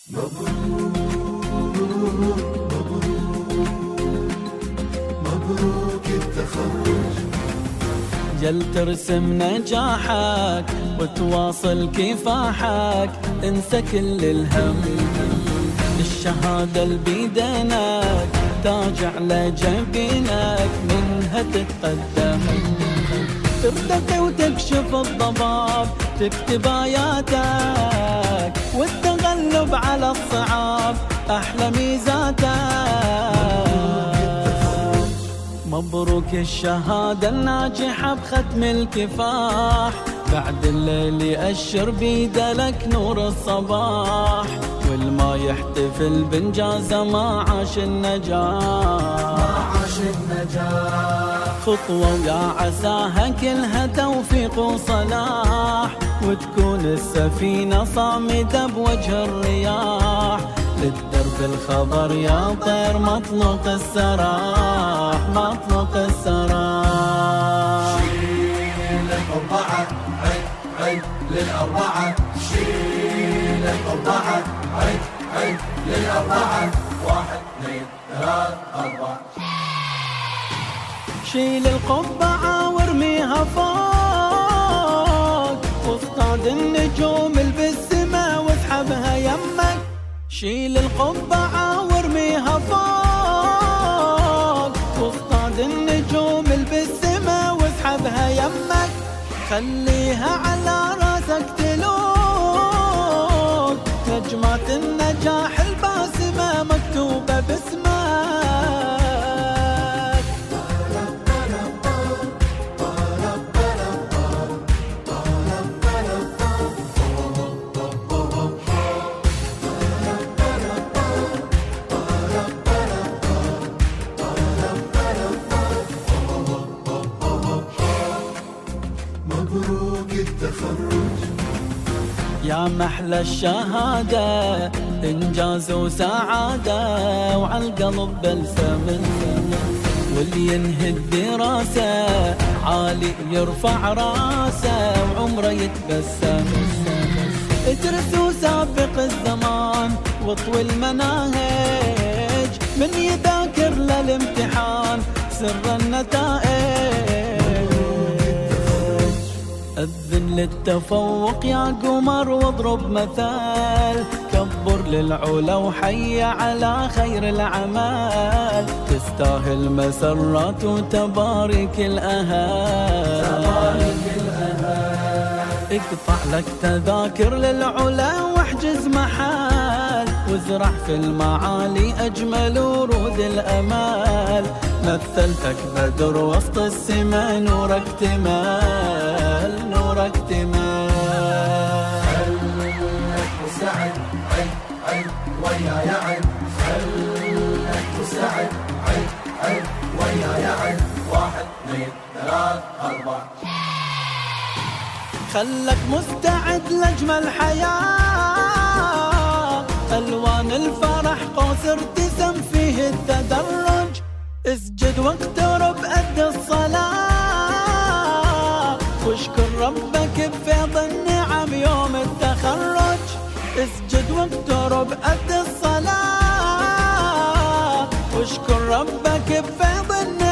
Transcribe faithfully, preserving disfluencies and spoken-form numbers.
مبروك التخرج. جل ترسم نجاحك وتواصل كفاحك، انسى كل الهم، الشهادة اللي بيدينك تاج على جبينك، منها تتقدم ترتقي وتكشف الضباب، تكتب آياتك والتغلب على الصعاب أحلى ميزاتك. مبروك الشهادة الناجحة بختم الكفاح، بعد الليل يأشر بيده لك نور الصباح، والما يحتفل بنجازه ما عاش النجاح، ما عاش النجاح. خطوة ويا عساها كلها توفيق وصلاح، وتكون السفينة صامدة بوجه الرياح، للدرب الخبر يا طير مطلوق السراح، مطلوق السراح. شيل القبعة عيد عيد للأربعة، شيل القبعة عيد عيد للأربعة، واحد اثنين ثلاث أربعة. شيل القبعة وارميها فوق، واصطاد النجوم اللي بالسما واسحبها يمك. شيل القبعة وارميها فوق، واصطاد النجوم اللي بالسما واسحبها يمك. خليها على راسك تلوق، نجمات النجاح الباسمة مكتوبة باسمك. مبروك التخرج. يا محلى الشهادة إنجاز وسعادة، وعالقلب بلسم، واللي ينهي الدراسة عالي يرفع راسه، وعمره يتبسم. ادرس وسابق الزمان واطوي المناهج، من يذاكر للامتحان سر النتائج. أذن للتفوق يا قمر واضرب مثال، كبر للعلا وحي على خير الأعمال، تستاهل مسرات وتبارك الأهال، تبارك الأهال. اقطع لك تذاكر للعلا واحجز محال، وازرع في المعالي أجمل ورود الأمال، مثلتك بدر وسط السما نورك تمال، نورك تمال. خلك مساعد عيد عيد وياي عيد، خلك مساعد عيد عيد وياي عيد، واحد اثنين ثلاث أربعة. خلك مستعد لأجمل حياة، ألوان الفرح قوس ارتسم فيه التدرج، اسجد واقترب قد الصلاة، واشكر ربك بفيض النعم يوم التخرج، اسجد واقترب قد الصلاة، واشكر ربك بفيض النعم